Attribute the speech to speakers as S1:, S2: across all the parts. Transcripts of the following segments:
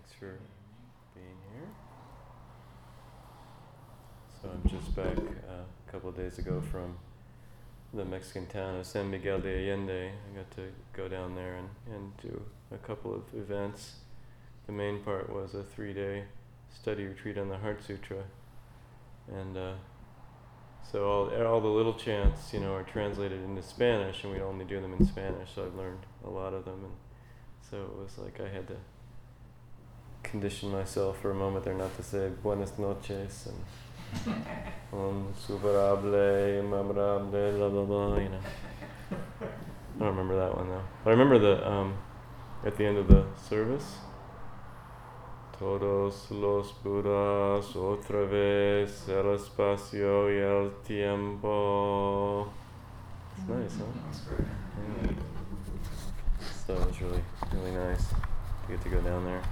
S1: Thanks for being here. So I'm just back a couple of days ago from the Mexican town of San Miguel de Allende. I got to go down there and do a couple of events. The main part was a 3-day study retreat on the Heart Sutra. And so all the little chants, are translated into Spanish, and we only do them in Spanish, so I've learned a lot of them. And so it was like I had to condition myself for a moment there not to say buenas noches and superable, memorable, blah blah blah, I don't remember that one though. But I remember the at the end of the service, todos los Buddhas otra vez el espacio y el tiempo. It's nice, huh?
S2: That's great.
S1: Yeah. So it was really, really nice to get to go down there.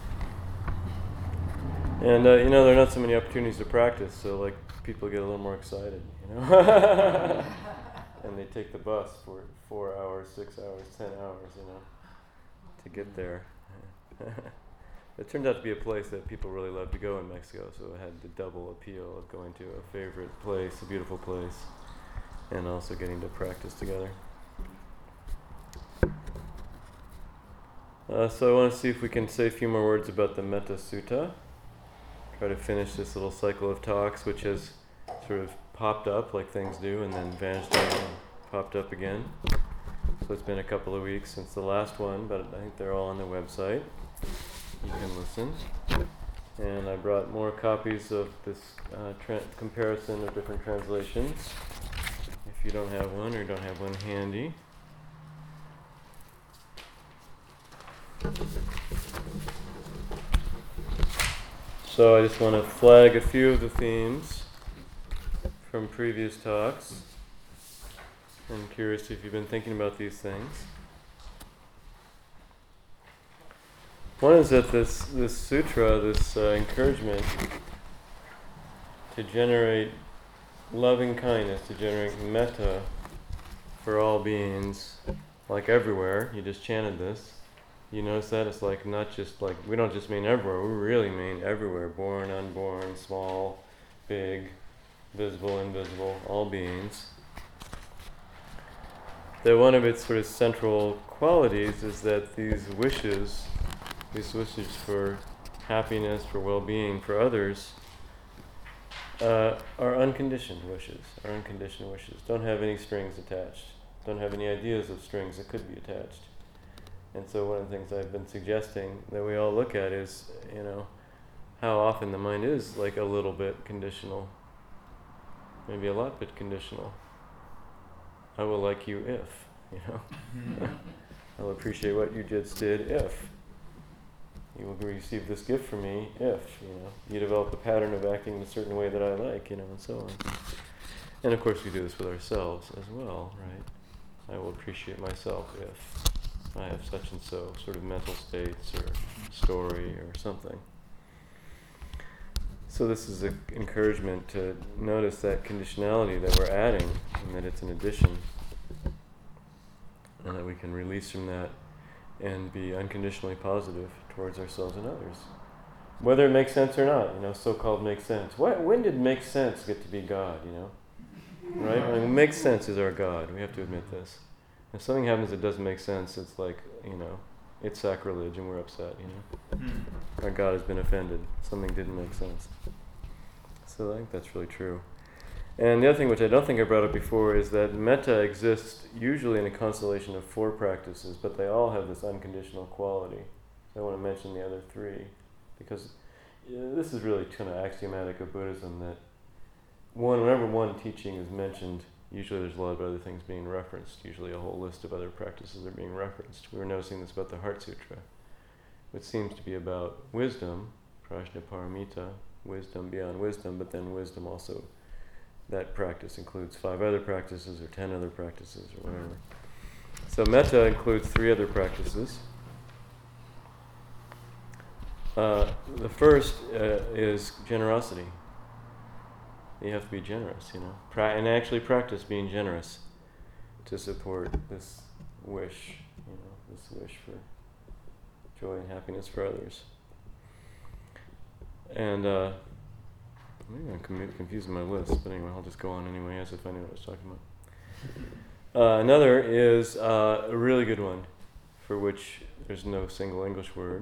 S1: And there are not so many opportunities to practice, so like people get a little more excited, and they take the bus for 4 hours, 6 hours, 10 hours, to get there. It turned out to be a place that people really love to go in Mexico, so it had the double appeal of going to a favorite place, a beautiful place, and also getting to practice together. So I want to see if we can say a few more words about the Metta Sutta. Try to finish this little cycle of talks, which has sort of popped up like things do and then vanished out and popped up again. So it's been a couple of weeks since the last one, but I think they're all on the website. You can listen. And I brought more copies of this comparison of different translations. If you don't have one or don't have one handy. So I just want to flag a few of the themes from previous talks. I'm curious if you've been thinking about these things. One is that this sutra, this encouragement to generate loving kindness, to generate metta for all beings, like everywhere. You just chanted this. You notice that? It's like not just like, we don't just mean everywhere, we really mean everywhere. Born, unborn, small, big, visible, invisible, all beings. That one of its sort of central qualities is that these wishes for happiness, for well-being, for others, are unconditioned wishes, don't have any strings attached, don't have any ideas of strings that could be attached. And so one of the things I've been suggesting that we all look at is, how often the mind is like a little bit conditional, maybe a lot bit conditional. I will like you if, I'll appreciate what you just did if. You will receive this gift from me if, you develop a pattern of acting in a certain way that I like, and so on. And of course we do this with ourselves as well, right? I will appreciate myself if I have such and so sort of mental states or story or something. So this is an encouragement to notice that conditionality that we're adding, and that it's an addition, and that we can release from that and be unconditionally positive towards ourselves and others. Whether it makes sense or not, so-called makes sense. When did make sense get to be God, Right? When makes sense is our God. We have to admit this. If something happens that doesn't make sense, it's like, it's sacrilege and we're upset, Our God has been offended. Something didn't make sense. So I think that's really true. And the other thing, which I don't think I brought up before, is that metta exists usually in a constellation of 4 practices, but they all have this unconditional quality. So I want to mention the other 3, because this is really kind of axiomatic of Buddhism, that whenever one teaching is mentioned, usually there's a lot of other things being referenced. Usually a whole list of other practices are being referenced. We were noticing this about the Heart Sutra, which seems to be about wisdom, prajnaparamita, wisdom beyond wisdom, but then wisdom also, that practice includes 5 other practices or 10 other practices or whatever. So metta includes 3 other practices. The first is generosity. You have to be generous, and actually practice being generous to support this wish, this wish for joy and happiness for others. And maybe I'm confusing my list, but anyway, I'll just go on anyway as if I knew what I was talking about. Another is a really good one, for which there's no single English word.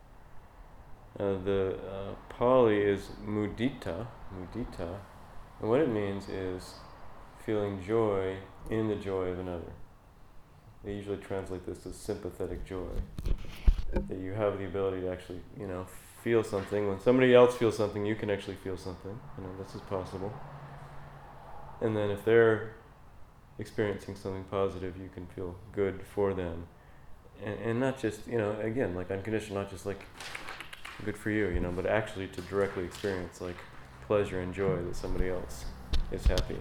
S1: The Pali is mudita, and what it means is feeling joy in the joy of another. They usually translate this as sympathetic joy. That you have the ability to actually, feel something. When somebody else feels something, you can actually feel something. This is possible. And then if they're experiencing something positive, you can feel good for them. And not just, again, like unconditional, not just like good for you, but actually to directly experience like pleasure and joy that somebody else is happy.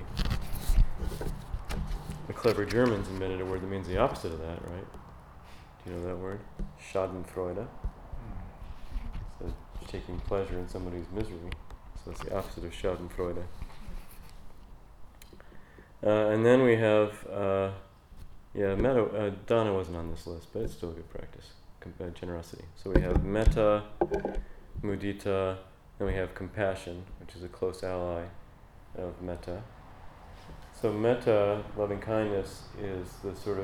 S1: The clever Germans invented a word that means the opposite of that, right? Do you know that word? Schadenfreude. So taking pleasure in somebody's misery. So that's the opposite of Schadenfreude. And then we have, metta. Dana wasn't on this list, but it's still a good practice. Generosity. So we have metta, mudita, and we have compassion, which is a close ally of metta. So metta, loving kindness, is the sort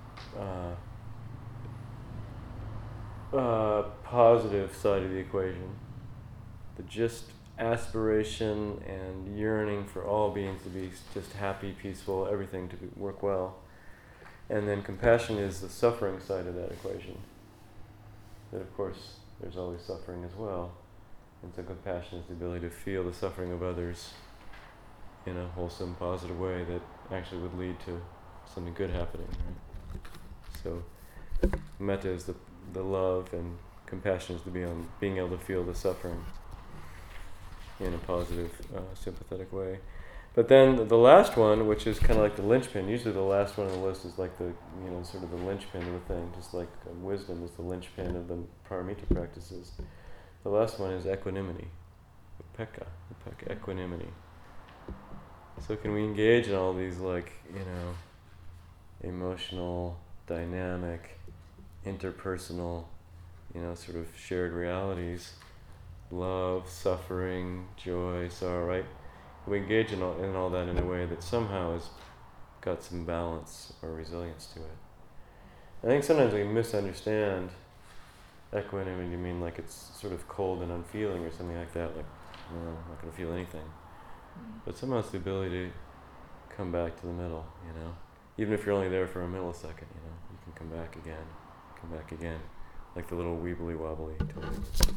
S1: of positive side of the equation. The just aspiration and yearning for all beings to be just happy, peaceful, everything to work well. And then compassion is the suffering side of that equation. That of course there's always suffering as well. And so compassion is the ability to feel the suffering of others in a wholesome, positive way that actually would lead to something good happening. Right? So metta is the love, and compassion is being able to feel the suffering in a positive, sympathetic way. But then the last one, which is kind of like the linchpin, usually the last one on the list is like the, sort of the linchpin of the thing, just like wisdom is the linchpin of the paramita practices. The last one is equanimity, upekkha, equanimity. So can we engage in all these emotional, dynamic, interpersonal, sort of shared realities, love, suffering, joy, sorrow, right? We engage in all that in a way that somehow has got some balance or resilience to it. I think sometimes we misunderstand equanimity to mean like it's sort of cold and unfeeling or something like that, like, I'm not going to feel anything. But somehow it's the ability to come back to the middle, Even if you're only there for a millisecond, you can come back again, like the little weebly wobbly toad.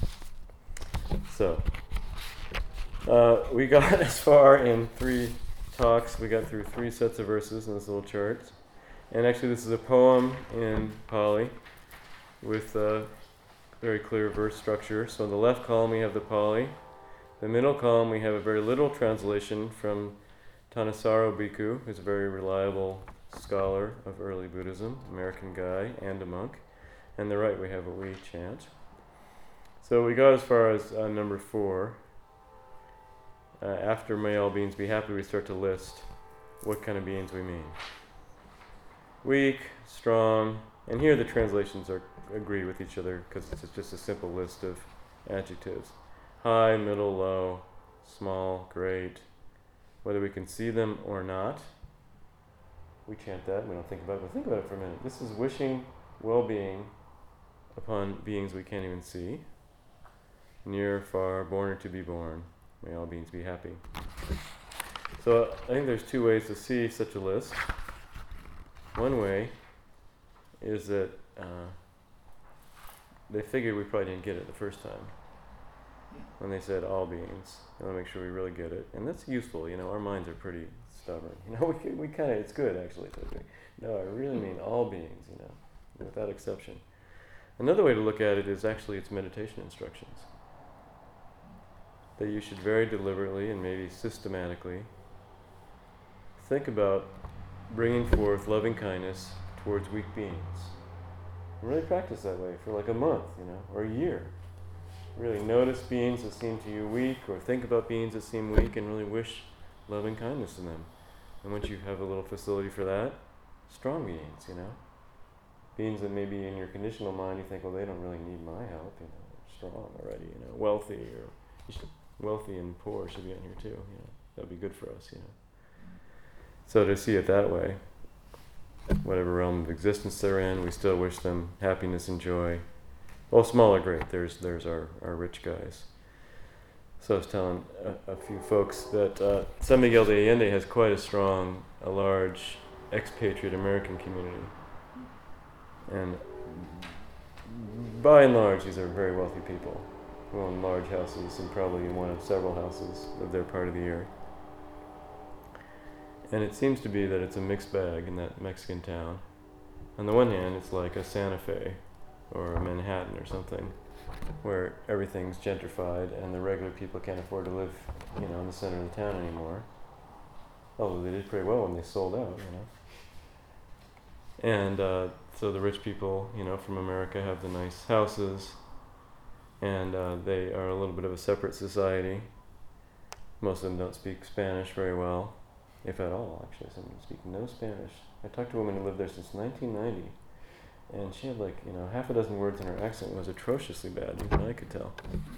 S1: So, we got as far in 3 talks. We got through 3 sets of verses in this little chart. And actually this is a poem in Pali with a very clear verse structure. So in the left column we have the Pali. The middle column we have a very literal translation from Thanissaro Bhikkhu, who's a very reliable scholar of early Buddhism, American guy and a monk. And the right we have what we chant. So we got as far as number 4. After may all beings be happy, we start to list what kind of beings we mean. Weak, strong, and here the translations agree with each other because it's just a simple list of adjectives. High, middle, low, small, great, whether we can see them or not. We chant that, we don't think about it, but think about it for a minute. This is wishing well-being upon beings we can't even see. Near, far, born or to be born. May all beings be happy. So I think there's 2 ways to see such a list. One way is that they figured we probably didn't get it the first time when they said all beings. They want to make sure we really get it. And that's useful, our minds are pretty stubborn. We kind of, it's good actually to think, no, I really mean all beings, without exception. Another way to look at it is actually it's meditation instructions. That you should very deliberately and maybe systematically think about bringing forth loving kindness towards weak beings. And really practice that way for like a month, or a year. Really notice beings that seem to you weak, or think about beings that seem weak, and really wish loving kindness to them. And once you have a little facility for that, strong beings, Beings that maybe in your conditional mind you think, well, they don't really need my help, strong already, wealthy wealthy and poor should be on here too, that'd be good for us, So to see it that way, whatever realm of existence they're in, we still wish them happiness and joy. Well, small or great, there's our rich guys. So I was telling a few folks that San Miguel de Allende has quite a large expatriate American community. And by and large, these are very wealthy people who own large houses and probably one of several houses of their part of the year. And it seems to be that it's a mixed bag in that Mexican town. On the one hand, it's like a Santa Fe or a Manhattan or something, where everything's gentrified and the regular people can't afford to live, in the center of the town anymore. Although they did pretty well when they sold out, And so the rich people, from America have the nice houses, and they are a little bit of a separate society. Most of them don't speak Spanish very well, if at all, actually. Some of them speak no Spanish. I talked to a woman who lived there since 1990, and she had half a dozen words, and her accent was atrociously bad, even I could tell.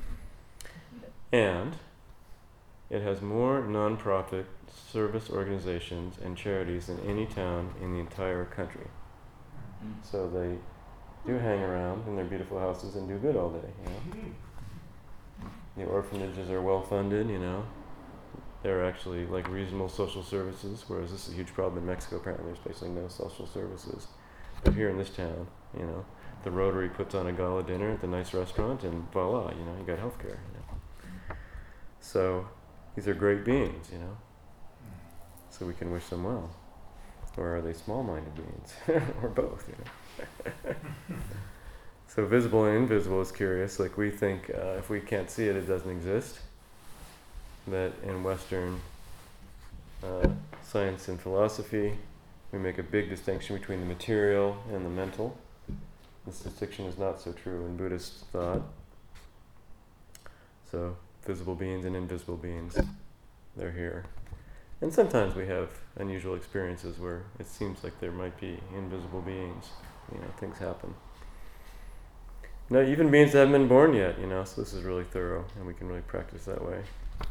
S1: And it has more non-profit service organizations and charities than any town in the entire country. So they do hang around in their beautiful houses and do good all day, The orphanages are well funded, They're actually like reasonable social services, whereas this is a huge problem in Mexico. Apparently there's basically no social services. But here in this town, the Rotary puts on a gala dinner at the nice restaurant, and voila, you got healthcare, So these are great beings, So we can wish them well. Or are they small-minded beings? Or both, So visible and invisible is curious. Like we think if we can't see it, it doesn't exist. That in Western science and philosophy, we make a big distinction between the material and the mental. This distinction is not so true in Buddhist thought. So visible beings and invisible beings, they're here. And sometimes we have unusual experiences where it seems like there might be invisible beings. Things happen. No, even beings that haven't been born yet, so this is really thorough, and we can really practice that way.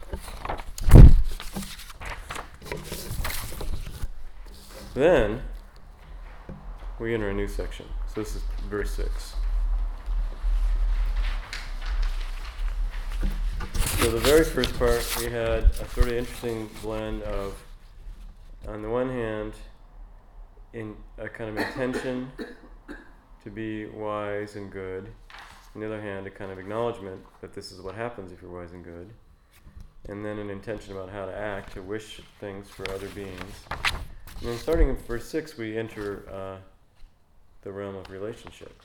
S1: Then, we enter a new section. So this is verse 6. So the very first part, we had a sort of interesting blend of, on the one hand, in a kind of intention to be wise and good. On the other hand, a kind of acknowledgement that this is what happens if you're wise and good. And then an intention about how to act, to wish things for other beings. And then starting in verse 6, we enter the realm of relationship.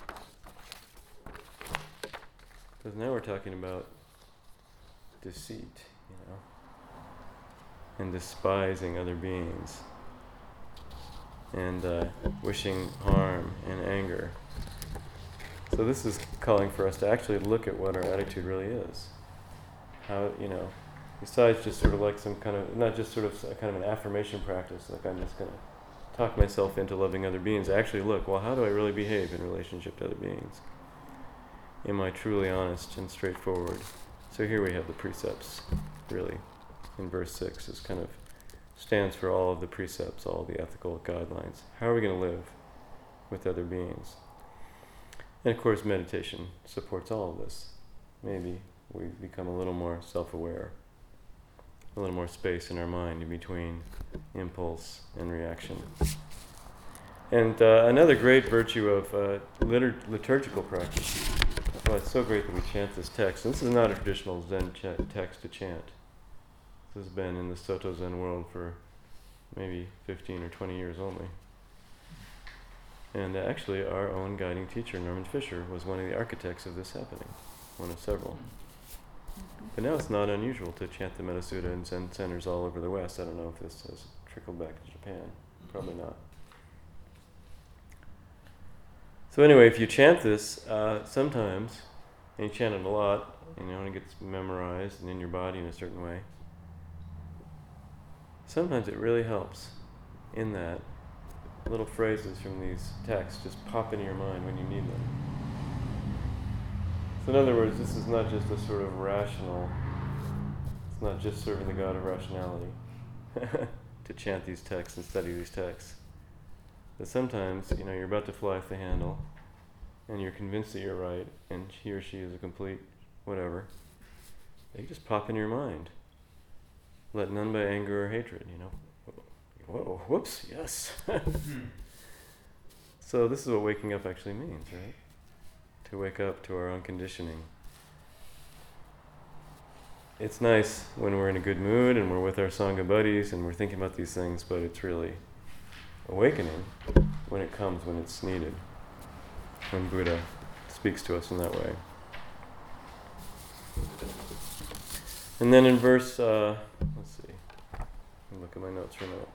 S1: Because now we're talking about deceit, and despising other beings, and wishing harm and anger. So this is calling for us to actually look at what our attitude really is. How, besides just sort of like some kind of, not just sort of a kind of an affirmation practice, like I'm just going to talk myself into loving other beings, actually look, well, how do I really behave in relationship to other beings? Am I truly honest and straightforward? So here we have the precepts, really, in verse 6. This kind of stands for all of the precepts, all of the ethical guidelines. How are we going to live with other beings? And of course, meditation supports all of this. Maybe we become a little more self-aware, a little more space in our mind in between impulse and reaction. And another great virtue of liturgical practice. Well, it's so great that we chant this text. And this is not a traditional Zen text to chant. This has been in the Soto Zen world for maybe 15 or 20 years only. And actually, our own guiding teacher, Norman Fisher, was one of the architects of this happening, one of several. But now it's not unusual to chant the Metta Sutta in Zen centers all over the West. I don't know if this has trickled back to Japan. Probably not. So anyway, if you chant this sometimes, and you chant it a lot, and it gets memorized and in your body in a certain way, sometimes it really helps in that little phrases from these texts just pop into your mind when you need them. So in other words, this is not just a sort of rational, it's not just serving the God of rationality to chant these texts and study these texts. But sometimes, you're about to fly off the handle, and you're convinced that you're right, and he or she is a complete whatever. They just pop in your mind. Let none by anger or hatred, Whoa, whoops, yes. So this is what waking up actually means, right? To wake up to our own conditioning. It's nice when we're in a good mood and we're with our Sangha buddies and we're thinking about these things, but it's really awakening when it comes, when it's needed, when Buddha speaks to us in that way. And then in verse, let's see, let me look at my notes for a minute.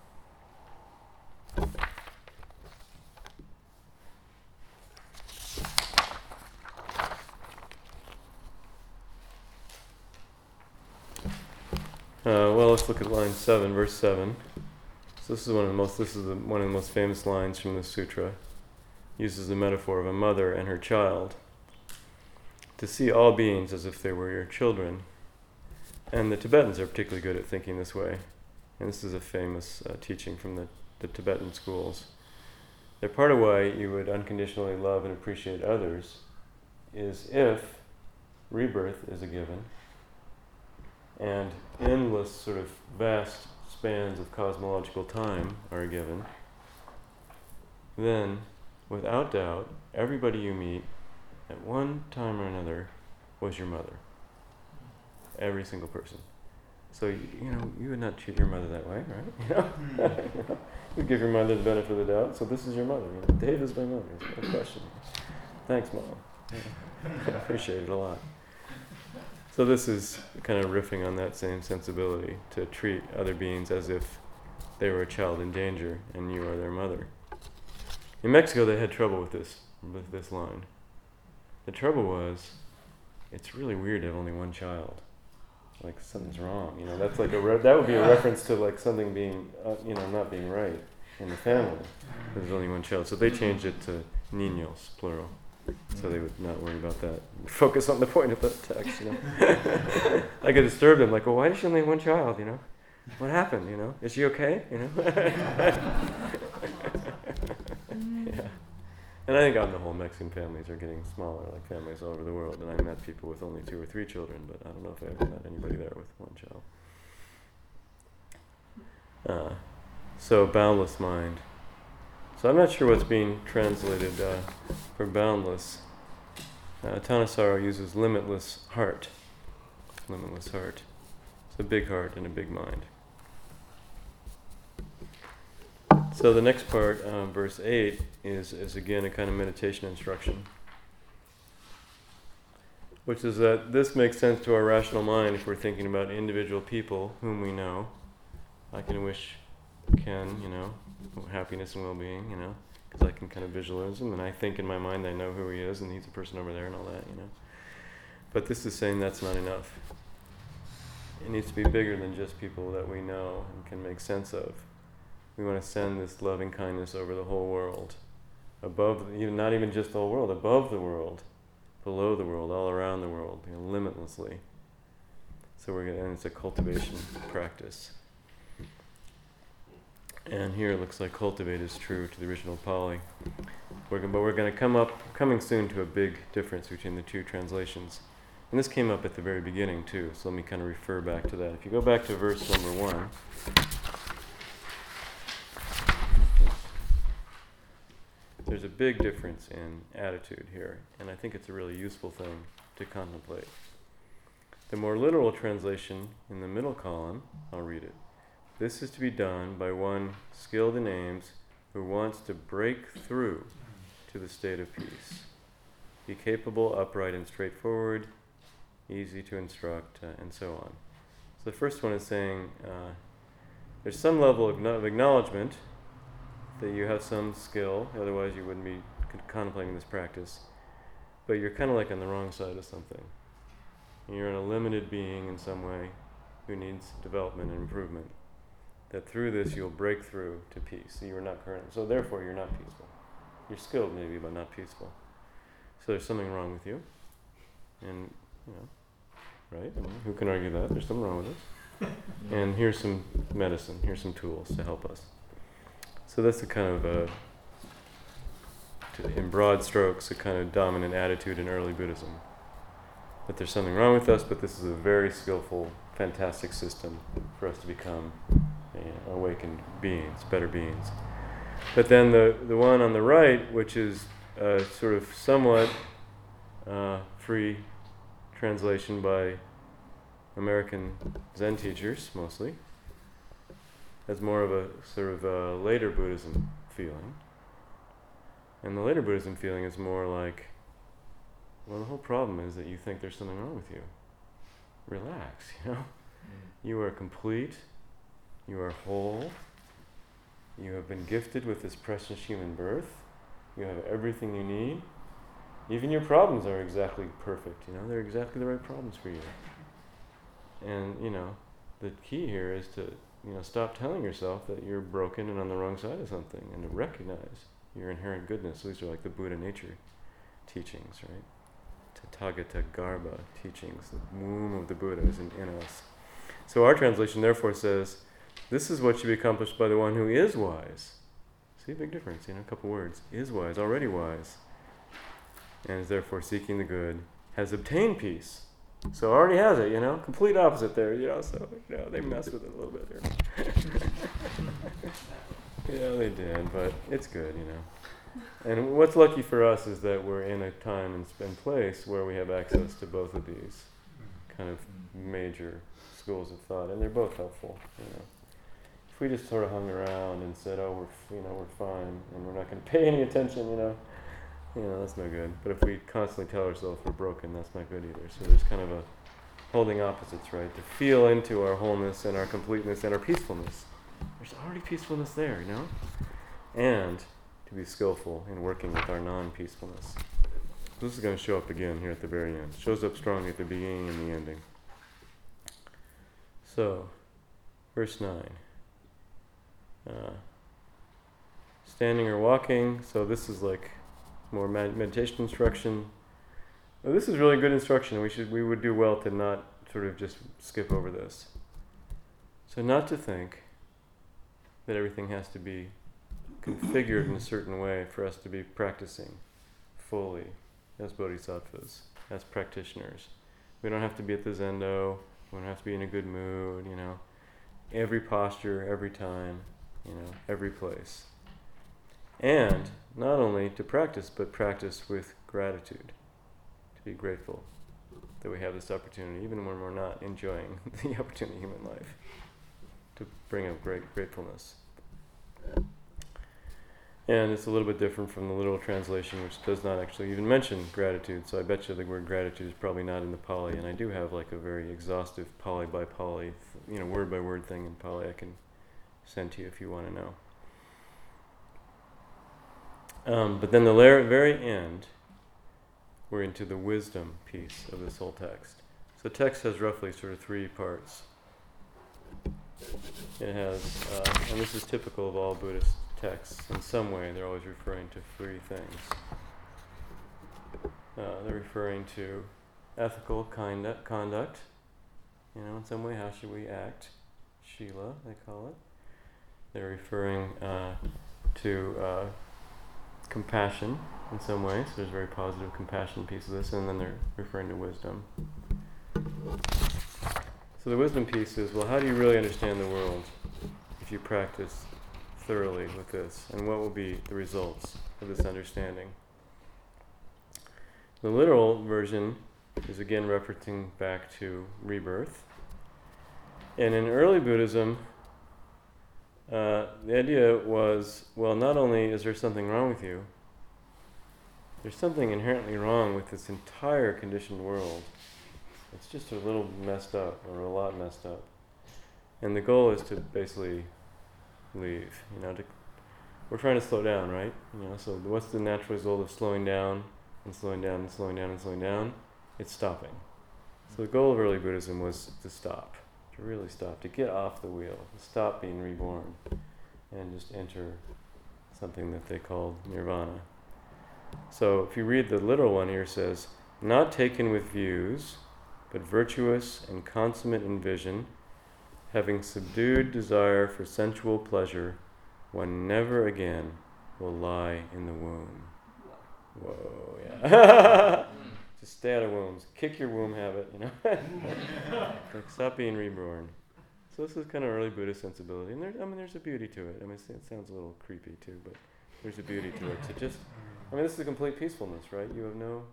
S1: Well, let's look at line 7, verse 7. So this is one of the most famous lines from the sutra. Uses the metaphor of a mother and her child to see all beings as if they were your children. And the Tibetans are particularly good at thinking this way. And this is a famous teaching from the Tibetan schools. That part of why you would unconditionally love and appreciate others is if rebirth is a given, and endless sort of vast spans of cosmological time are given, then, without doubt, everybody you meet at one time or another was your mother. Every single person. So, you would not treat your mother that way, right? You give your mother the benefit of the doubt, so this is your mother. Dave is my mother, no question. Thanks, Mom. I appreciate it a lot. So this is kind of riffing on that same sensibility, to treat other beings as if they were a child in danger and you are their mother. In Mexico, they had trouble with this line. The trouble was, it's really weird to have only one child. Like something's wrong, That's like that would be a reference to like something being, not being right in the family. There's only one child, so they changed it to niños, plural. So they would not worry about that. Focus on the point of the text, I could disturb them, like, well, why does she only have one child, What happened, Is she okay, Yeah. And I think on the whole, Mexican families are getting smaller, like families all over the world. And I met people with only 2 or 3 children, but I don't know if I ever met anybody there with one child. So boundless mind. So I'm not sure what's being translated for boundless. Thanissaro uses limitless heart. Limitless heart. It's a big heart and a big mind. So the next part, verse 8, is again a kind of meditation instruction, which is that this makes sense to our rational mind if we're thinking about individual people whom we know. I can wish Ken, happiness and well-being, because I can kind of visualize him, and I think in my mind I know who he is, and he's a person over there and all that, But this is saying that's not enough. It needs to be bigger than just people that we know and can make sense of. We want to send this loving kindness over the whole world, not even just the whole world, above the world, below the world, all around the world, limitlessly. So and it's a cultivation practice. And here it looks like cultivate is true to the original Pali. But we're going to coming soon to a big difference between the two translations. And this came up at the very beginning too, so let me kind of refer back to that. If you go back to verse number 1, there's a big difference in attitude here, and I think it's a really useful thing to contemplate. The more literal translation in the middle column, I'll read it. This is to be done by one skilled in aims who wants to break through to the state of peace. Be capable, upright, and straightforward, easy to instruct, and so on. So the first one is saying there's some level of acknowledgement that you have some skill, otherwise you wouldn't be contemplating this practice, but you're kind of like on the wrong side of something. You're in a limited being in some way who needs development and improvement. That through this you'll break through to peace. So you are not current. So therefore you're not peaceful. You're skilled maybe, but not peaceful. So there's something wrong with you. And, right? I mean, who can argue that? There's something wrong with us. And here's some medicine, here's some tools to help us. So that's the kind of, in broad strokes, a kind of dominant attitude in early Buddhism. That there's something wrong with us, but this is a very skillful, fantastic system for us to become awakened beings, better beings. But then the one on the right, which is sort of somewhat free translation by American Zen teachers, mostly, has more of a sort of a later Buddhism feeling. And the later Buddhism feeling is more like, well, the whole problem is that you think there's something wrong with you. Relax, You are complete. You are whole. You have been gifted with this precious human birth. You have everything you need. Even your problems are exactly perfect, They're exactly the right problems for you. And, the key here is to, stop telling yourself that you're broken and on the wrong side of something, and to recognize your inherent goodness. These are like the Buddha nature teachings, right? Tathagata Garbha teachings. The womb of the Buddha is in us. So our translation therefore says, this is what should be accomplished by the one who is wise. See, big difference, a couple words. Is wise, already wise. And is therefore seeking the good, has obtained peace. So already has it, complete opposite there, so, they messed with it a little bit here. Yeah, they did, but it's good, And what's lucky for us is that we're in a time and place where we have access to both of these kind of major schools of thought, and they're both helpful, If we just sort of hung around and said, oh, we're fine, and we're not going to pay any attention, that's no good. But if we constantly tell ourselves we're broken, that's not good either. So there's kind of a holding opposites, right? To feel into our wholeness and our completeness and our peacefulness. There's already peacefulness there, And to be skillful in working with our non-peacefulness. This is going to show up again here at the very end. It shows up strongly at the beginning and the ending. So, verse 9. Standing or walking. So this is like more meditation instruction. Well, this is really good instruction. We would do well to not sort of just skip over this. So not to think that everything has to be configured in a certain way for us to be practicing fully as bodhisattvas, as practitioners. We don't have to be at the zendo. We don't have to be in a good mood, Every posture, every time, every place. And not only to practice, but practice with gratitude. To be grateful that we have this opportunity, even when we're not enjoying the opportunity in human life. To bring up great gratefulness. And it's a little bit different from the literal translation, which does not actually even mention gratitude. So I bet you the word gratitude is probably not in the Pali. And I do have like a very exhaustive Pali by Pali, word by word thing in Pali I can send to you if you want to know. But then the very end, we're into the wisdom piece of this whole text. So the text has roughly sort of three parts. It has, and this is typical of all Buddhist texts, in some way they're always referring to three things. They're referring to ethical conduct, in some way, how should we act? Shila, they call it. They're referring to compassion in some way, so there's a very positive compassion piece of this, and then they're referring to wisdom. So the wisdom piece is, well, how do you really understand the world if you practice thoroughly with this, and what will be the results of this understanding? The literal version is again referencing back to rebirth. And in early Buddhism, the idea was, well, not only is there something wrong with you, there's something inherently wrong with this entire conditioned world. It's just a little messed up, or a lot messed up. And the goal is to basically leave. We're trying to slow down, right? So what's the natural result of slowing down and slowing down and slowing down and slowing down? It's stopping. So the goal of early Buddhism was to stop, to really stop, to get off the wheel, to stop being reborn, and just enter something that they called nirvana. So if you read the literal one here, it says, not taken with views, but virtuous and consummate in vision, having subdued desire for sensual pleasure, one never again will lie in the womb. Whoa, yeah. Just stay out of wombs. Kick your womb habit, you know. Like, stop being reborn. So this is kind of early Buddhist sensibility. And there's a beauty to it. I mean, it sounds a little creepy too, but there's a beauty to it. So just, this is a complete peacefulness, right? You have no,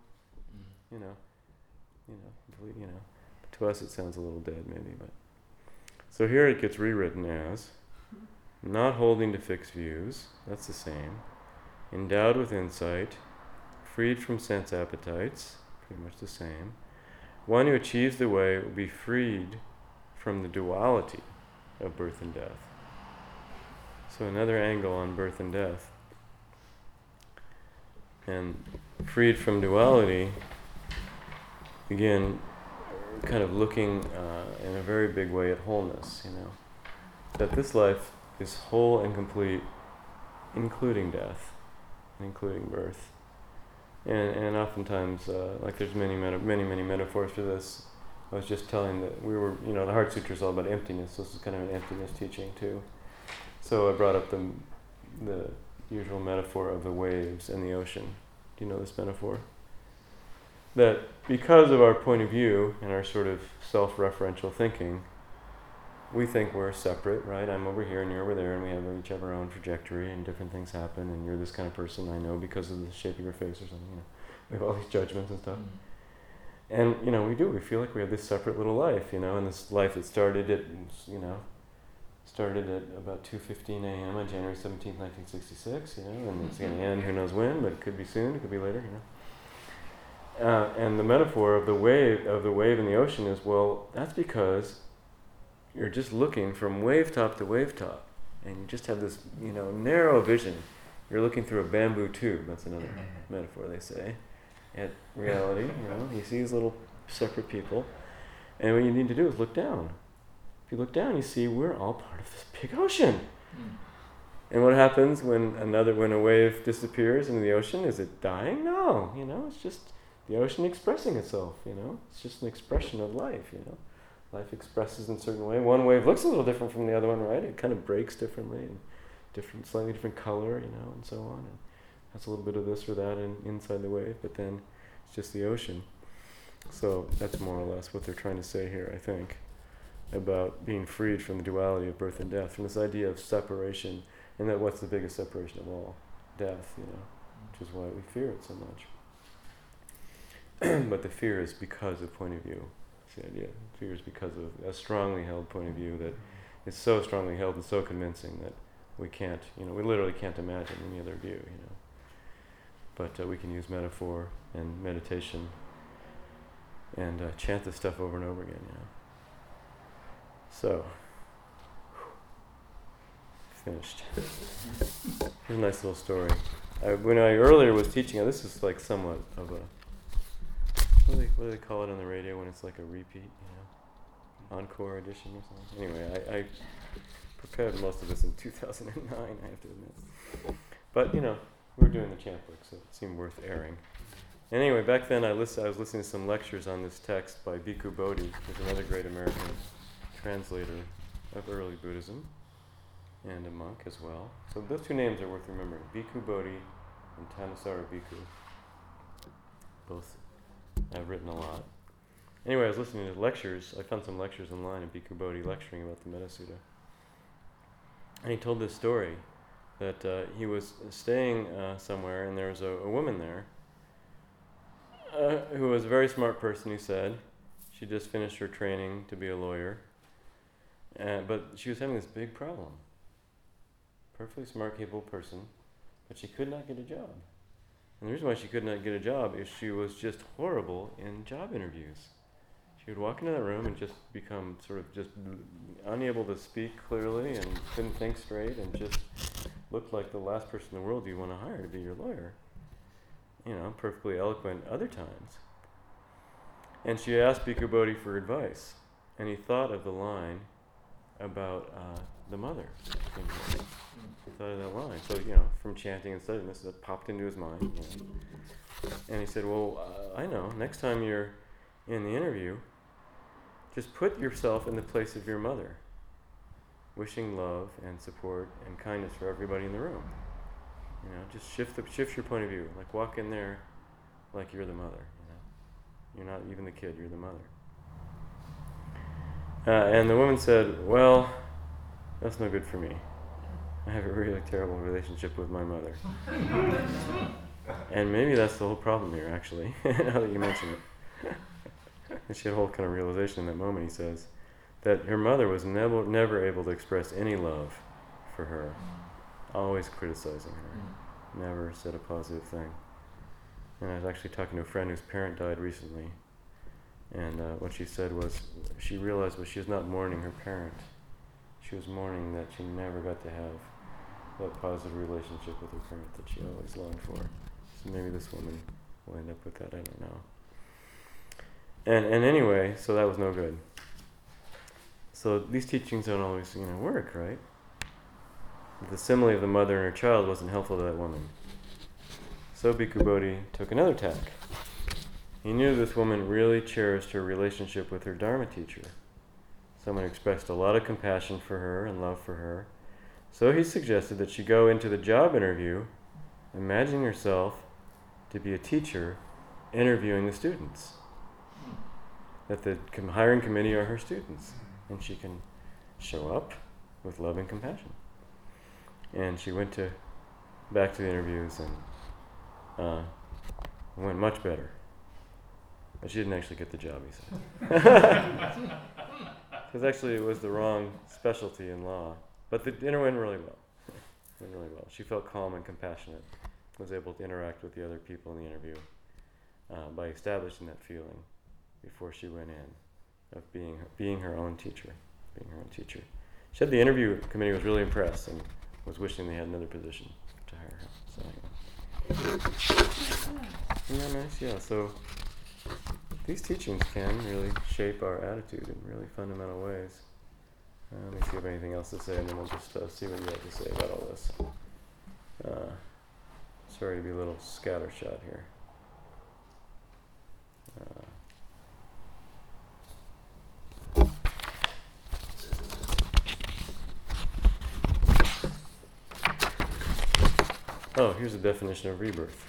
S1: complete, to us it sounds a little dead maybe, but. So here it gets rewritten as, not holding to fixed views, that's the same, endowed with insight, freed from sense appetites, pretty much the same. One who achieves the way will be freed from the duality of birth and death. So another angle on birth and death. And freed from duality, again, kind of looking in a very big way at wholeness, that this life is whole and complete, including death, including birth. And oftentimes, like there's many metaphors for this. I was just telling that we were, the Heart Sutra is all about emptiness. This is kind of an emptiness teaching too. So I brought up the usual metaphor of the waves and the ocean. Do you know this metaphor? That because of our point of view and our sort of self-referential thinking, we think we're separate, right? I'm over here and you're over there, and we each have our own trajectory, and different things happen, and you're this kind of person I know because of the shape of your face or something. We have all these judgments and stuff. And, we feel like we have this separate little life, and this life that started at about 2:15 a.m. on January 17th, 1966, and it's going to end who knows when, but it could be soon, it could be later, And the metaphor of the wave in the ocean is, well, that's because you're just looking from wave top to wave top, and you just have this, narrow vision. You're looking through a bamboo tube. That's another metaphor they say. At reality, you see these little separate people, and what you need to do is look down. If you look down, you see we're all part of this big ocean. And what happens when a wave disappears into the ocean? Is it dying? No, it's just the ocean expressing itself. It's just an expression of life. Life expresses in a certain way. One wave looks a little different from the other one, right? It kind of breaks differently, and slightly different color, and so on. And has a little bit of this or that inside the wave, but then it's just the ocean. So that's more or less what they're trying to say here, I think, about being freed from the duality of birth and death, from this idea of separation, and that what's the biggest separation of all? Death, which is why we fear it so much. But the fear is because of point of view. The idea. Fear is because of a strongly held point of view that is so strongly held and so convincing that we can't, we literally can't imagine any other view, But we can use metaphor and meditation and chant this stuff over and over again, So, finished. Here's a nice little story. When I earlier was teaching, this is like somewhat of a, what do they call it on the radio when it's like a repeat, encore edition or something? Anyway, I prepared most of this in 2009, I have to admit. But, we were doing the chant book, so it seemed worth airing. Anyway, back then I was listening to some lectures on this text by Bhikkhu Bodhi, who's another great American translator of early Buddhism, and a monk as well. So those two names are worth remembering, Bhikkhu Bodhi and Thanissaro Bhikkhu. Both I've written a lot. Anyway, I was listening to lectures. I found some lectures online of Bhikkhu Bodhi lecturing about the Metta Sutta. And he told this story that he was staying somewhere, and there was a woman there who was a very smart person, he said. She just finished her training to be a lawyer. But she was having this big problem. Perfectly smart, capable person, but she could not get a job. And the reason why she could not get a job is she was just horrible in job interviews. She would walk into that room and just become sort of just unable to speak clearly and couldn't think straight and just looked like the last person in the world you want to hire to be your lawyer. Perfectly eloquent other times. And she asked Bhikkhu Bodhi for advice. And he thought of the line about the mother. He thought of that line. So, from chanting and studying this, that popped into his mind. And he said, well, I know, next time you're in the interview, just put yourself in the place of your mother, wishing love and support and kindness for everybody in the room. You know, just shift your point of view. Like, walk in there like you're the mother. You know, you're not even the kid, you're the mother. And the woman said, well, that's no good for me. I have a really terrible relationship with my mother. And maybe that's the whole problem here, actually, now that you mention it. And she had a whole kind of realization in that moment, he says, that her mother was never able to express any love for her, always criticizing her, never said a positive thing. And I was actually talking to a friend whose parent died recently, and what she said was, she realized she was not mourning her parent. She was mourning that she never got to have that positive relationship with her parent that she always longed for. So maybe this woman will end up with that, I don't know. And anyway, so that was no good. So these teachings don't always, work, right? The simile of the mother and her child wasn't helpful to that woman. So Bhikkhu Bodhi took another tack. He knew this woman really cherished her relationship with her Dharma teacher, someone who expressed a lot of compassion for her and love for her. So he suggested that she go into the job interview, imagining herself to be a teacher interviewing the students. That the hiring committee are her students, and she can show up with love and compassion. And she went back to the interviews and went much better. But she didn't actually get the job, he said. Because actually it was the wrong specialty in law. But the dinner went really well. She felt calm and compassionate, was able to interact with the other people in the interview by establishing that feeling before she went in of being her own teacher. She said the interview committee was really impressed and was wishing they had another position to hire her. So anyway. Isn't that nice? Yeah, so these teachings can really shape our attitude in really fundamental ways. Let me see if I have anything else to say, and then we'll just see what you have to say about all this. Sorry to be a little scattershot here. Here's a definition of rebirth.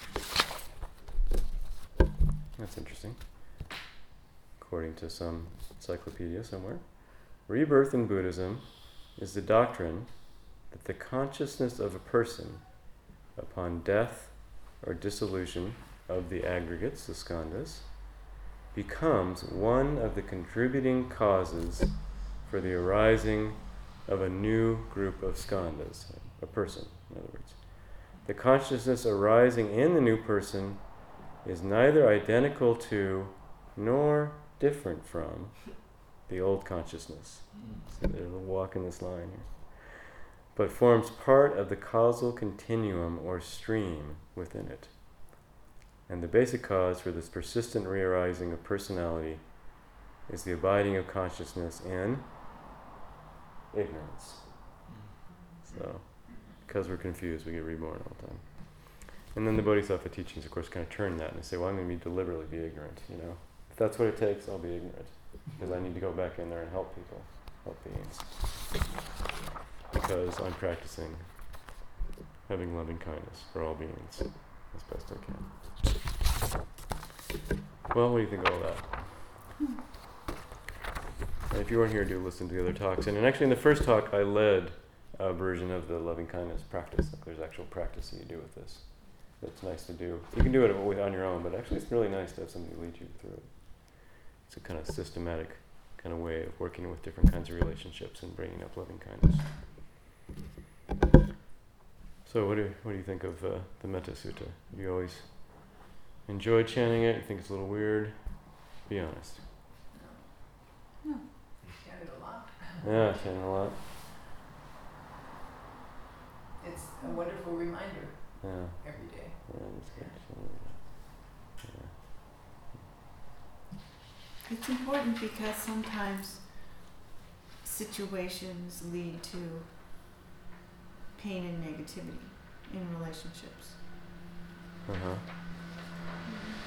S1: That's interesting. According to some encyclopedia somewhere. Rebirth in Buddhism is the doctrine that the consciousness of a person upon death or dissolution of the aggregates, the skandhas, becomes one of the contributing causes for the arising of a new group of skandhas, a person, in other words. The consciousness arising in the new person is neither identical to nor different from the old consciousness. So there's a walk in this line here. But forms part of the causal continuum or stream within it. And the basic cause for this persistent re-arising of personality is the abiding of consciousness in ignorance. So, because we're confused, we get reborn all the time. And then the Bodhisattva teachings, of course, kind of turn that and they say, well, I'm going to deliberately be ignorant, If that's what it takes, I'll be ignorant. Because I need to go back in there and help people, help beings. Because I'm practicing having loving kindness for all beings as best I can. Well, what do you think of all that? And if you weren't here, do listen to the other talks. And actually in the first talk, I led a version of the loving kindness practice. Like there's actual practice that you do with this. It's nice to do. You can do it on your own, but actually it's really nice to have somebody lead you through it. It's a kind of systematic kind of way of working with different kinds of relationships and bringing up loving kindness. So what do you think of the Metta Sutta? Have you always enjoyed chanting it? You think it's a little weird? Be honest.
S2: No. Chant it a lot.
S1: Yeah, chant it a lot.
S2: It's a wonderful reminder.
S1: Yeah.
S2: Every day.
S1: Yeah, that's good. Yeah.
S3: It's important because sometimes situations lead to pain and negativity in relationships.
S1: Uh-huh.
S3: Mm-hmm.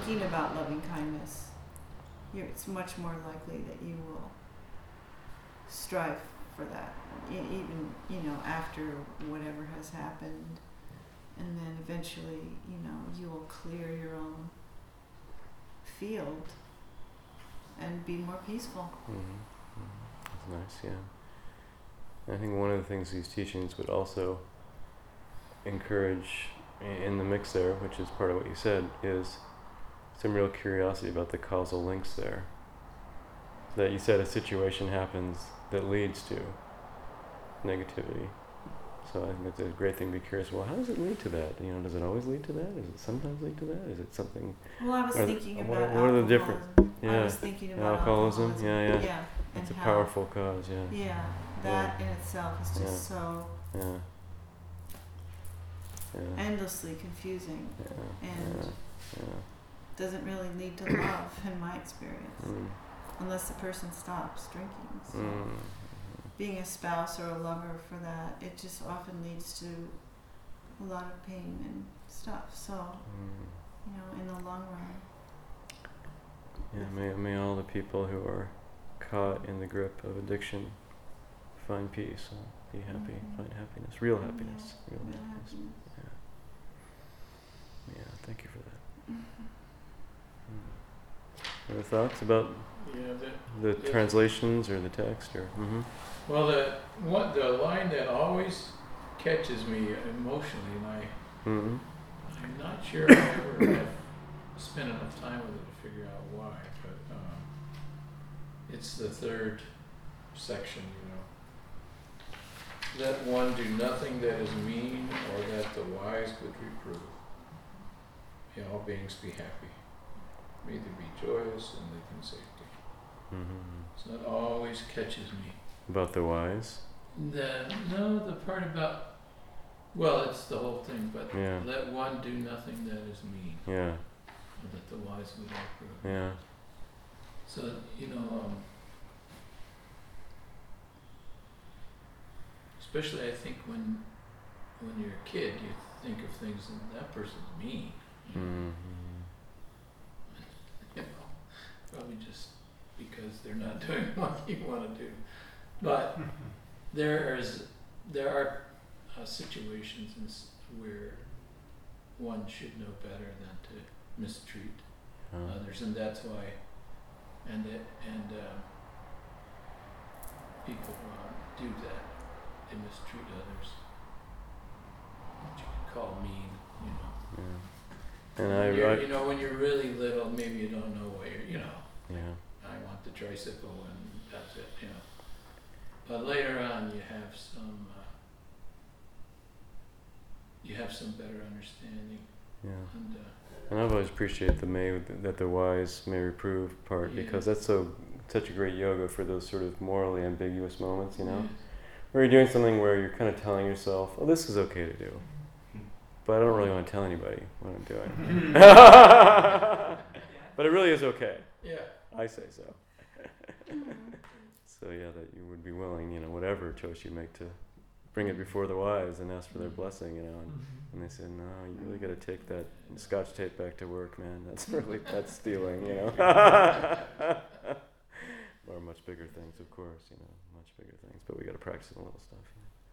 S3: thinking about loving kindness, it's much more likely that you will strive for that, even, after whatever has happened. And then eventually, you will clear your own field and be more peaceful.
S1: That's nice, yeah. I think one of the things these teachings would also encourage in the mix there, which is part of what you said, is some real curiosity about the causal links there. That you said a situation happens that leads to negativity. So I think it's a great thing to be curious, well, how does it lead to that? Does it always lead to that? Does it sometimes lead to that? Is it something...
S3: Well, I was thinking about
S1: what are the different...
S3: I was thinking about
S1: alcoholism. Yeah.
S3: And
S1: it's a
S3: how,
S1: powerful cause, yeah.
S3: Yeah, that in itself is just so endlessly confusing and doesn't really lead to love in my experience, unless the person stops drinking. So being a spouse or a lover for that, it just often leads to a lot of pain and stuff. So, in the long run.
S1: Yeah, may all the people who are caught in the grip of addiction find peace, be happy, find happiness, real happiness. Real happiness. Yeah, thank you for that. Other thoughts about the translations or the text? Or
S4: Well, the line that always catches me emotionally, and I'm not sure I ever have spent enough time with it to figure out why, but it's the third section, Let one do nothing that is mean, or that the wise would reprove. May all beings be happy. May they be joyous and live in safety. So that always catches me.
S1: About the wise?
S4: The part about, it's the whole thing, but
S1: Yeah.
S4: let one do nothing that is mean.
S1: Yeah.
S4: Or that the wise would approve.
S1: Yeah.
S4: So, especially I think when you're a kid, you think of things that person's mean. Probably just because they're not doing what you want to do. But there are situations where one should know better than to mistreat others, and that's why. People do that. They mistreat others. What you could call mean,
S1: Yeah. And
S4: when you're really little, maybe you don't know why you're,
S1: Yeah.
S4: I want the tricycle and that's it, But later on, you have some better understanding.
S1: Yeah. And I've always appreciated that the wise may reprove part, because that's such a great yoga for those sort of morally ambiguous moments, where you're doing something where you're kind of telling yourself, oh, this is okay to do. But I don't really want to tell anybody what I'm doing. But it really is okay.
S4: Yeah.
S1: I say so. So that you would be willing, whatever choice you make, to bring it before the wise and ask for their blessing, and they said, no, you really got to take that Scotch tape back to work, man. That's stealing, Or much bigger things, of course, much bigger things. But we got to practice the little stuff.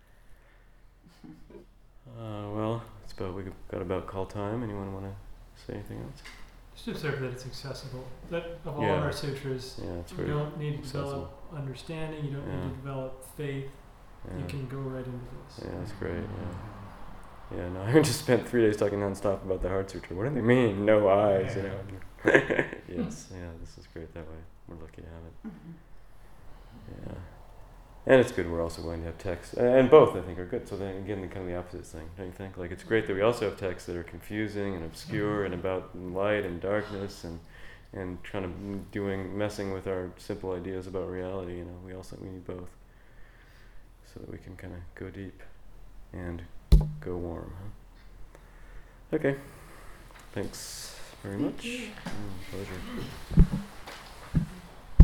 S1: We've got about call time. Anyone want to say anything else?
S5: Just observe that it's accessible. That of all
S1: Yeah.
S5: our sutras,
S1: It's
S5: you
S1: very
S5: don't need to
S1: accessible.
S5: develop understanding. You don't
S1: Yeah.
S5: need to develop faith.
S1: Yeah.
S5: You can go right into this.
S1: Yeah, that's great. Yeah, no, I just spent 3 days talking nonstop about the Heart Sutra. What do they mean? No eyes, Yes, this is great that way. We're lucky to have it. Yeah. And it's good we're also willing to have texts. And both, I think, are good. So then, again, kind of the opposite thing, don't you think? Like, it's great that we also have texts that are confusing and obscure and about light and darkness and trying to messing with our simple ideas about reality, We need both, so that we can kind of go deep and go warm. Okay. Thanks very much. Pleasure.